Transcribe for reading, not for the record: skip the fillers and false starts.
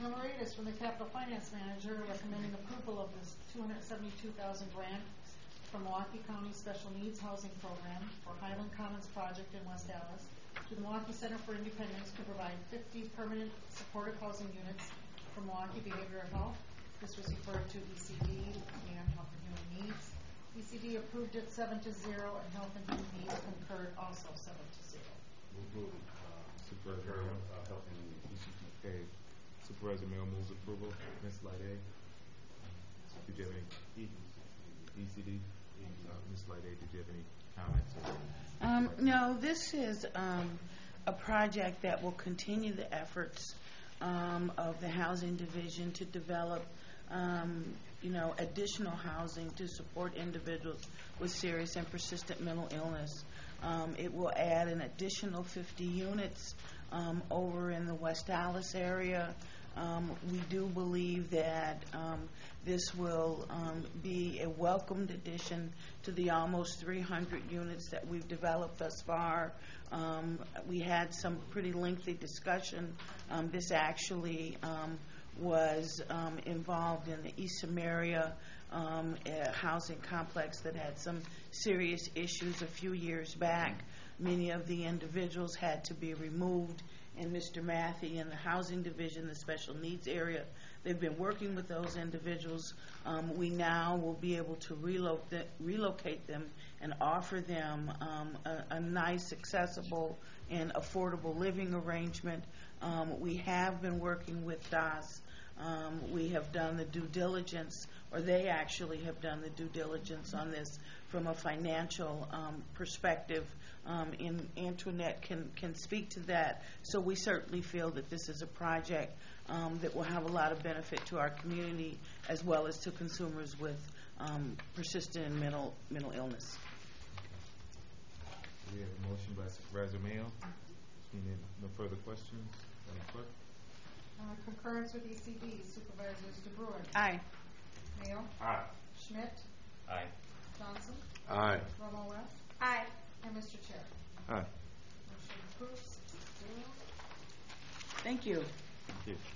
Number 8 is from the Capital Finance Manager recommending approval of this $272,000 grant from Milwaukee County Special Needs Housing Program for Highland Commons project in West Dallas to the Milwaukee Center for Independence to provide 50 permanent supportive housing units for Milwaukee Behavioral Health. This was referred to ECD and Health and Human Needs. ECD approved it 7-0, and Health and Human Needs concurred also 7-0. Supervisor Health and Human Needs. Okay. Supervisor Mayo moves approval. Ms. Lyday, did you have any ECD? Ms. Lyday, did you have any comments? No, this is a project that will continue the efforts of the Housing Division to develop additional housing to support individuals with serious and persistent mental illness. It will add an additional 50 units over in the West Dallas area. We do believe that this will be a welcomed addition to the almost 300 units that we've developed thus far. We had some pretty lengthy discussion. This actually was involved in the East Samaria housing complex that had some serious issues a few years back. Many of the individuals had to be removed, and Mr. Matthey in the Housing Division, the Special Needs area, they've been working with those individuals. We now will be able to relocate them and offer them a nice, accessible, and affordable living arrangement. We have been working with DAS. We have done the due diligence, or they actually have done the due diligence on this from a financial perspective. Antoinette can speak to that. So we certainly feel that this is a project that will have a lot of benefit to our community as well as to consumers with persistent mental illness. We have a motion by Supervisor Mayo. No further questions? Madam Clerk? Concurrence with ECD. Supervisors DeBruin. Aye. Mayo. Aye. Schmidt. Aye. Johnson. Aye. Romo West. Aye. And Mr. Chair. Aye. Motion approved 6-0. Thank you. Thank you.